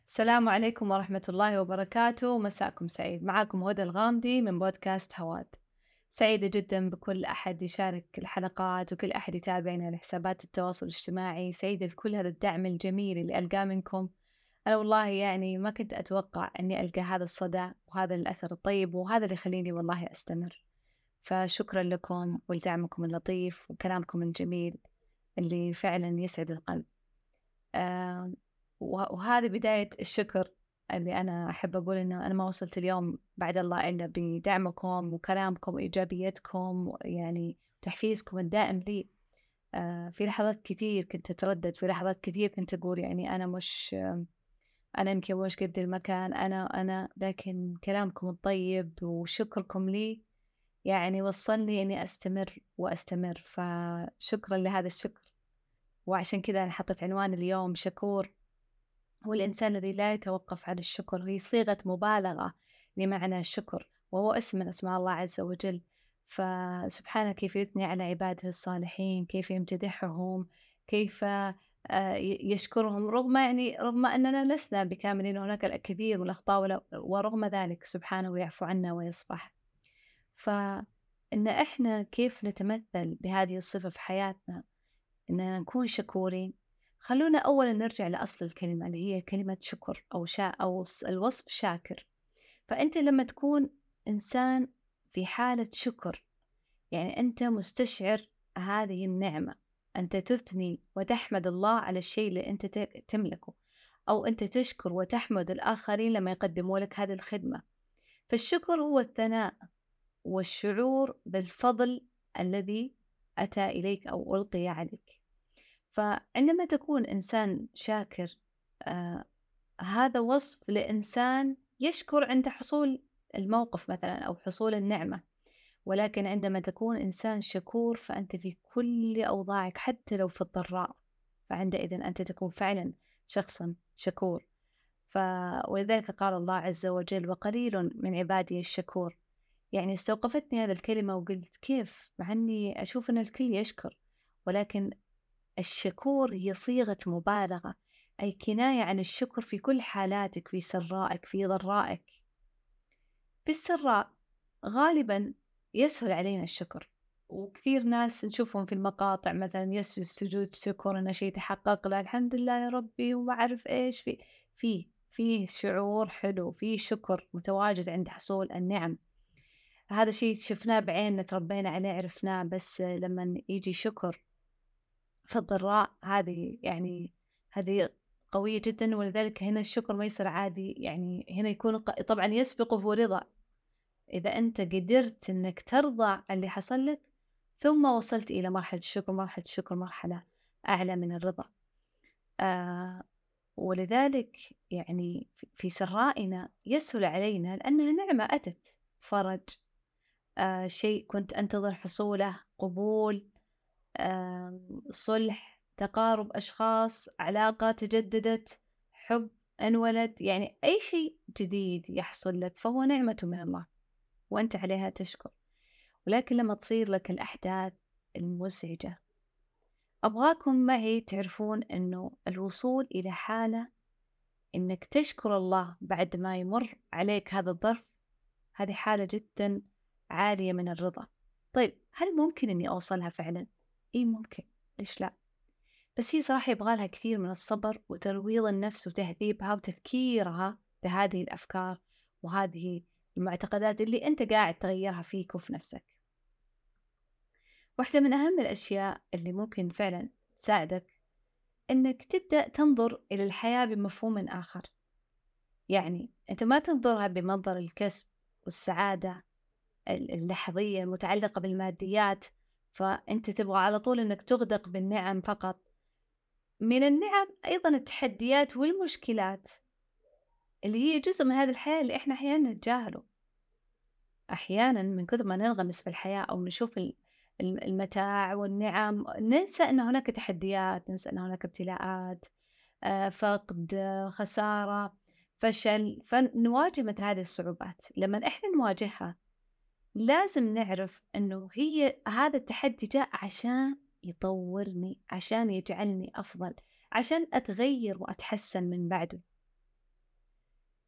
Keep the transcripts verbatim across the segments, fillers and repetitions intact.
السلام عليكم ورحمة الله وبركاته، مساكم سعيد. معاكم هدى الغامدي من بودكاست هواد. سعيدة جدا بكل أحد يشارك الحلقات وكل أحد يتابعنا على حسابات التواصل الاجتماعي. سعيدة بكل هذا الدعم الجميل اللي ألقاه منكم. أنا والله يعني ما كنت أتوقع أني ألقى هذا الصدى وهذا الأثر الطيب، وهذا اللي يخليني والله أستمر. فشكرا لكم ولدعمكم اللطيف وكلامكم الجميل اللي فعلا يسعد القلب. آآ وه وهذه بداية الشكر اللي أنا أحب أقول إنه أنا ما وصلت اليوم بعد الله إلا بدعمكم وكلامكم وإيجابيتكم، ويعني تحفيزكم الدائم لي. آآ في لحظات كتير كنت أتردد، في لحظات كتير كنت أقول يعني أنا مش أنا يمكن مش قد المكان، أنا أنا لكن كلامكم الطيب وشكركم لي يعني وصّلني إني أستمر وأستمر، فشكرًا لهذا الشكر. وعشان كذا أنا حطيت عنوان اليوم شكور. هو الإنسان الذي لا يتوقف عن الشكر، هي صيغة مبالغة لمعنى الشكر، وهو اسم من أسماء الله عز وجل. فسبحانه كيف يثني على عباده الصالحين، كيف يمتدحهم، كيف آه، ي- يشكرهم رغم يعني رغم أننا لسنا بكاملين، هناك الكثير من الأخطاء، ول- ورغم ذلك سبحانه يعفو عنا ويصفح. فإن إحنا كيف نتمثل بهذه الصفة في حياتنا، إننا نكون شكورين. خلونا أولا نرجع لأصل الكلمة اللي هي كلمة شكر أو شا أو الص- الوصف شاكر. فأنت لما تكون إنسان في حالة شكر، يعني أنت مستشعر هذه النعمة، أنت تثني وتحمد الله على الشيء اللي أنت ت- تملكه، أو أنت تشكر وتحمد الآخرين لما يقدموا لك هذه الخدمة. فالشكر هو الثناء والشعور بالفضل الذي أتى إليك أو ألقي عليك. فعندما تكون إنسان شاكر، آه هذا وصف لإنسان يشكر عند حصول الموقف مثلا أو حصول النعمة. ولكن عندما تكون إنسان شكور فأنت في كل أوضاعك حتى لو في الضراء، فعندئذ أنت تكون فعلا شخص شكور. ف... ولذلك قال الله عز وجل وقليل من عبادي الشكور. يعني استوقفتني هذه الكلمة وقلت كيف، مع أني أشوف أن الكل يشكر، ولكن الشكور هي صيغة مبالغة، أي كناية عن الشكر في كل حالاتك، في سرائك في ضرائك. في السراء غالبا يسهل علينا الشكر، وكثير ناس نشوفهم في المقاطع مثلا يسجد سجود شكر إنه شيء تحقق له، الحمد لله يا ربي وما أعرف إيش. في في فيه شعور حلو، فيه شكر متواجد عند حصول النعم. هذا شيء شفناه بعيننا، تربينا عليه، عرفناه. بس لما يجي شكر فالضراء هذه يعني هذه قوية جدًا. ولذلك هنا الشكر ما يصير عادي، يعني هنا يكون ق طبعًا يسبقه رضا. إذا أنت قدرت إنك ترضى عن اللي حصل لك ثم وصلت إلى مرحلة الشكر، مرحلة الشكر مرحلة أعلى من الرضا. آآ ولذلك يعني ف في سرائنا يسهل علينا لأنها نعمة أتت، فرج، آآ شيء كنت أنتظر حصوله، قبول، آمم، صلح، تقارب أشخاص، علاقة تجددت، حب انولد، يعني أي شيء جديد يحصل لك فهو نعمة من الله وأنت عليها تشكر. ولكن لما تصير لك الأحداث المزعجة، أبغاكم معي تعرفون إنه الوصول إلى حالة إنك تشكر الله بعد ما يمر عليك هذا الظرف، هذه حالة جدًا عالية من الرضا. طيب هل ممكن إني أوصلها فعلًا؟ إيه ممكن، ليش لأ؟ بس هي صراحة يبغى لها كثير من الصبر وترويض النفس وتهذيبها وتذكيرها بهذه الأفكار وهذه المعتقدات اللي أنت قاعد تغيرها فيك وفي نفسك. واحدة من أهم الأشياء اللي ممكن فعلا تساعدك إنك تبدأ تنظر إلى الحياة بمفهوم آخر. يعني أنت ما تنظرها بمنظر الكسب والسعادة ال- اللحظية المتعلقة بالماديات، فأنت تبغى على طول إنك تغدق بالنعم فقط. من النعم أيضا التحديات والمشكلات اللي هي جزء من هذه الحياة اللي إحنا أحيانا نتجاهله. أحيانا من كثر ما ننغمس في الحياة أو نشوف ال- الم- المتاع والنعم ننسى أن هناك تحديات، ننسى أن هناك ابتلاءات، آه، فقد، آه، خسارة، فشل. فنواجه مثل هذه الصعوبات. لما إحنا نواجهها لازم نعرف أنه هي هذا التحدي جاء عشان يطورني، عشان يجعلني أفضل، عشان أتغير وأتحسن من بعده.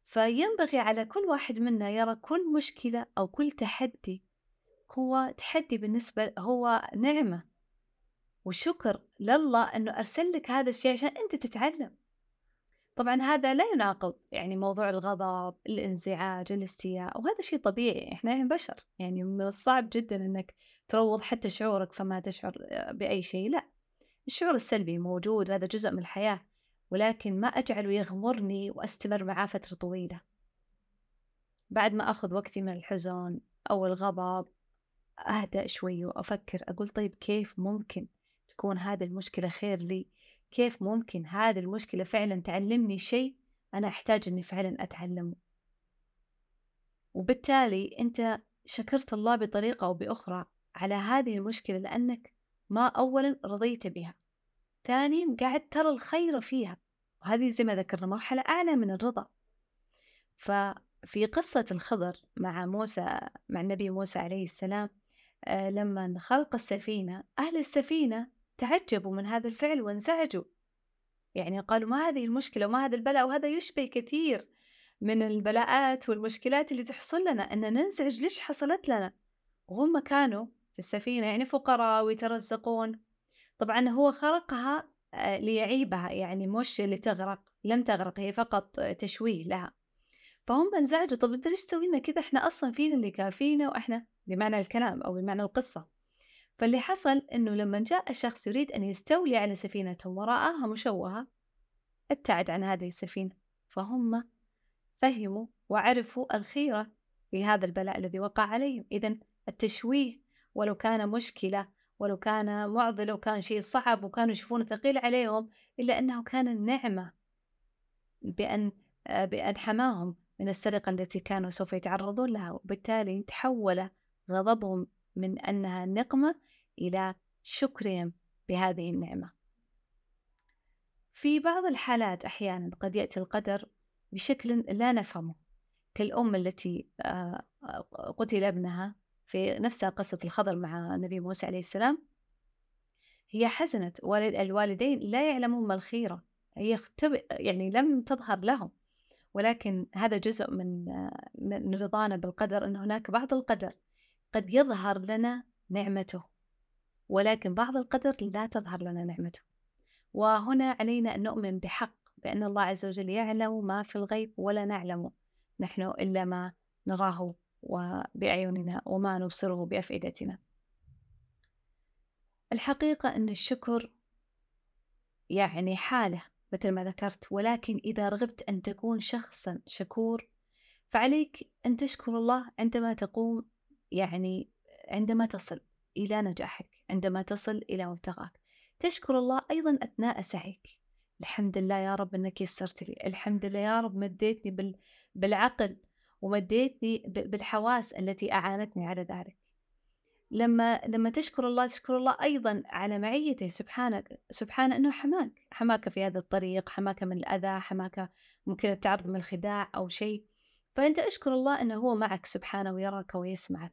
فينبغي على كل واحد منا يرى كل مشكلة أو كل تحدي هو تحدي بالنسبة هو نعمة وشكر لله إنه أرسل لك هذا الشيء عشان أنت تتعلم. طبعًا هذا لا يناقض يعني موضوع الغضب، الانزعاج، الاستياء، وهذا شيء طبيعي، إحنا يعني بشر، يعني من الصعب جدًا إنك تروض حتى شعورك فما تشعر آآ بأي شيء، لأ، الشعور السلبي موجود وهذا جزء من الحياة، ولكن ما أجعله يغمرني وأستمر معاه فترة طويلة. بعد ما آخذ وقتي من الحزن أو الغضب أهدأ شوي وأفكر أقول طيب كيف ممكن تكون هذه المشكلة خير لي؟ كيف ممكن هذه المشكلة فعلا تعلمني شيء أنا أحتاج إني فعلا أتعلمه؟ وبالتالي أنت شكرت الله بطريقة أو بأخرى على هذه المشكلة لأنك ما أولا رضيت بها، ثانيا قاعد ترى الخير فيها، وهذه زي ما ذكرنا مرحلة أعلى من الرضا. ففي قصة الخضر مع موسى مع النبي موسى عليه السلام، آآ لمّن خلق السفينة، أهل السفينة تعجبوا من هذا الفعل وانزعجوا، يعني قالوا ما هذه المشكلة وما هذا البلاء، وهذا يشبه كثير من البلاءات والمشكلات اللي تحصل لنا، إن ننزعج ليش حصلت لنا؟ وهم كانوا في السفينة يعني فقراء ويترزقون، طبعًا هو خلقها آآ ليعيبها يعني مش لتغرق، لم تغرق هي فقط تشويه لها. فهم انزعجوا، طب أنت ليش تسوي لنا كذا؟ إحنا أصلًا فينا اللي كافينا وإحنا بمعنى الكلام أو بمعنى القصة. فاللي حصل إنه لمّا جاء شخص يريد أن يستولي على سفينتهم ورآها مشوهة، ابتعد عن هذه السفينة، فهم فهموا وعرفوا الخيرة في هذا البلاء الذي وقع عليهم. إذًا التشويه ولو كان مشكلة، ولو كان مُعضِل وكان شيء صعب وكانوا يشوفونه ثقيل عليهم، إلا أنه كان نعمة بأن آآ بأن حماهم من السرقة التي كانوا سوف يتعرضون لها، وبالتالي تحول غضبهم من أنها نقمة إلى شكرهم بهذه النعمة. في بعض الحالات أحيانًا قد يأتي القدر بشكل لا نفهمه، كالأم التي آآ قُتل ابنها في نفس قصة الخضر مع النبي موسى عليه السلام، هي حزنت والد الوالدين لا يعلمون ما الخيرة، هي اختب يعني لم تظهر لهم. ولكن هذا جزء من من رضانا بالقدر، أن هناك بعض القدر قد يظهر لنا نعمته، ولكن بعض القدر لا تظهر لنا نعمته. وهنا علينا أن نؤمن بحق بأن الله عز وجل يعلم ما في الغيب ولا نعلم نحن إلا ما نراه وبأعيننا وما نبصره بأفئدتنا. الحقيقة أن الشكر يعني حالة مثل ما ذكرت، ولكن إذا رغبت أن تكون شخصا شكور فعليك أن تشكر الله عندما تقوم، يعني عندما تصل إلى نجاحك، عندما تصل إلى مبتغاك، تشكر الله أيضا أثناء سعيك. الحمد لله يا رب أنك يسرت لي، الحمد لله يا رب مديتني بال... بالعقل ومديتني ب... بالحواس التي أعانتني على ذلك. لما لما تشكر الله تشكر الله أيضا على معيته سبحانك سبحانه أنه حماك حماك في هذا الطريق، حماك من الأذى، حماك ممكن التعرض من الخداع أو شيء، فأنت أشكر الله أنه هو معك سبحانه ويراك ويسمعك.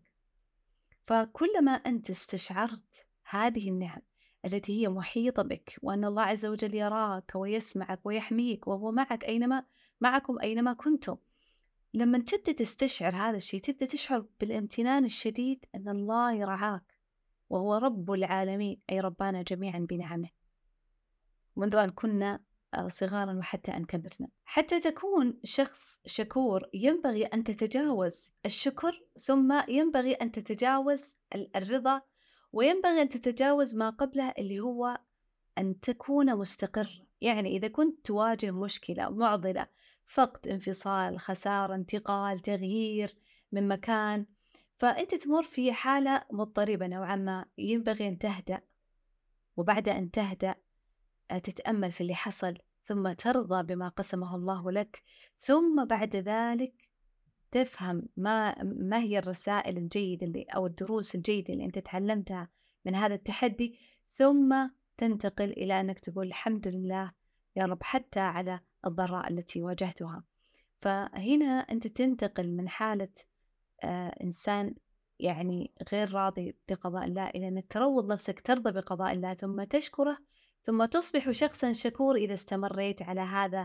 فكلما أنت استشعرت هذه النعم التي هي محيطة بك، وأن الله عز وجل يراك ويسمعك ويحميك وهو معك أينما معكم أينما كنتم، لما تبدأ تستشعر هذا الشيء تبدأ تشعر بالامتنان الشديد أن الله يرعاك وهو رب العالمين، أي ربانا جميعا بنعمه منذ أن كنا صغارا وحتى أن كبرنا. حتى تكون شخص شكور ينبغي أن تتجاوز الشكر، ثم ينبغي أن تتجاوز الرضا، وينبغي أن تتجاوز ما قبله اللي هو أن تكون مستقر. يعني إذا كنت تواجه مشكلة معضلة، فقد، انفصال، خسارة، انتقال، تغيير من مكان، فأنت تمر في حالة مضطربة نوعا ما، ينبغي أن تهدأ، وبعد أن تهدأ تتأمل في اللي حصل، ثم ترضى بما قسمه الله لك، ثم بعد ذلك تفهم ما ما هي الرسائل الجيدة اللي أو الدروس الجيدة اللي أنت تعلمتها من هذا التحدي، ثم تنتقل إلى أنك تقول الحمد لله يا رب حتى على الضراء التي واجهتها. فهنا أنت تنتقل من حالة آه إنسان يعني غير راضي بقضاء الله إلى أنك تروض نفسك ترضى بقضاء الله ثم تشكره، ثم تصبح شخصا شكور إذا استمريت على هذا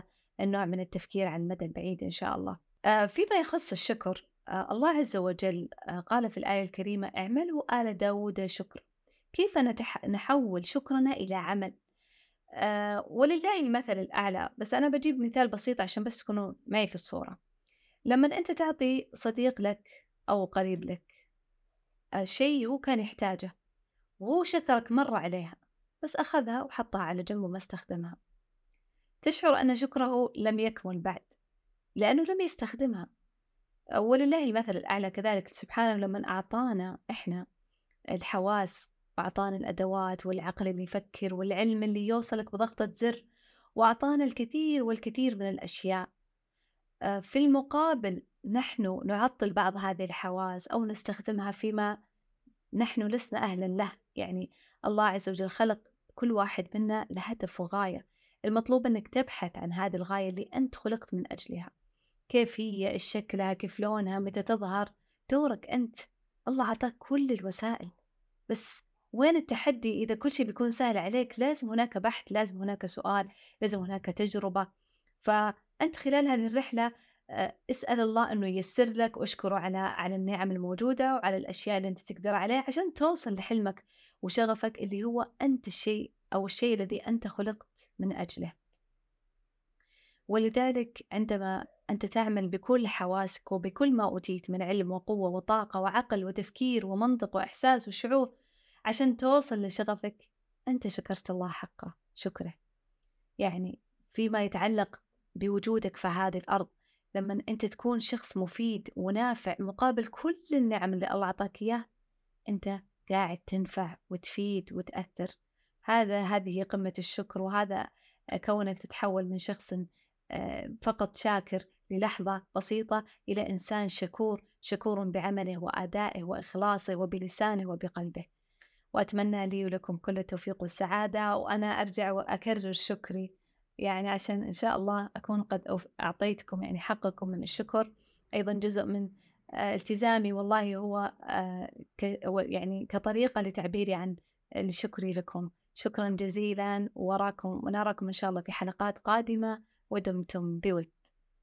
النوع من التفكير على المدى البعيد إن شاء الله. آآ فيما يخص الشكر، آآ الله عز وجل آآ قال في الآية الكريمة: "اعملوا آل داود شكرًا." كيف نتح نحوّل شكرنا إلى عمل؟ آآ ولله المثل الأعلى، بس أنا باجيب مثال بسيط عشان بس تكونوا معي في الصورة. لمّا أنت تعطي صديق لك أو قريب لك آآ شيء هو كان يحتاجه وهو شكرك مرّة عليها، بس أخذها وحطها على جنب وما استخدمها، تشعر أن شكره لم يكمل بعد، لأنه لم يستخدمها. آآ ولله المثل الأعلى كذلك سبحانه لمن أعطانا إحنا الحواس وأعطانا الأدوات والعقل اللي يفكر والعلم اللي يوصلك بضغطة زر، وأعطانا الكثير والكثير من الأشياء. آآ في المقابل نحن نعطّل بعض هذه الحواس أو نستخدمها فيما نحن لسنا أهلًا له. يعني الله عز وجل خلق كل واحد منا لهدف وغاية، المطلوب إنك تبحث عن هذه الغاية اللي أنت خُلقت من أجلها. كيف هي، إيش شكلها، كيف لونها، متى تظهر، دورك أنت. الله عطاك كل الوسائل، بس وين التحدي؟ إذا كل شي بيكون سهل عليك لازم هناك بحث، لازم هناك سؤال، لازم هناك تجربة. فأنت خلال هذه الرحلة آآ اسأل الله إنه ييسّر لك، واشكره على على النِّعَم الموجودة وعلى الأشياء اللي أنت تقدر عليها عشان توصل لحلمك وشغفك اللي هو أنت الشيء أو الشيء الذي أنت خُلقت من أجله. ولذلك عندما أنت تعمل بكل حواسك وبكل ما أوتيت من علم وقوة وطاقة وعقل وتفكير ومنطق وإحساس وشعور عشان توصل لشغفك، أنت شكرت الله حق شكره. يعني فيما يتعلق بوجودك في هذه الأرض، لما أنت تكون شخص مفيد ونافع مقابل كل النعم اللي الله أعطاك إياه، أنت قاعد تنفع وتفيد وتأثر. هذا هذه هي قمة الشكر، وهذا كونك تتحول من شخص آه، فقط شاكر للحظة بسيطة إلى إنسان شكور، شكور بعمله وأدائه وإخلاصه وبلسانه وبقلبه. وأتمنى لي ولكم كل التوفيق والسعادة، وأنا أرجع وأكرر شكري يعني عشان إن شاء الله أكون قد أوف- أعطيتكم يعني حقكم من الشكر. أيضا جزء من آه، التزامي والله هو آه، ك- هو يعني كطريقة لتعبيري عن شكري لكم. شكرا جزيلا، وراكم ونراكم إن شاء الله في حلقات قادمة، ودمتم بود.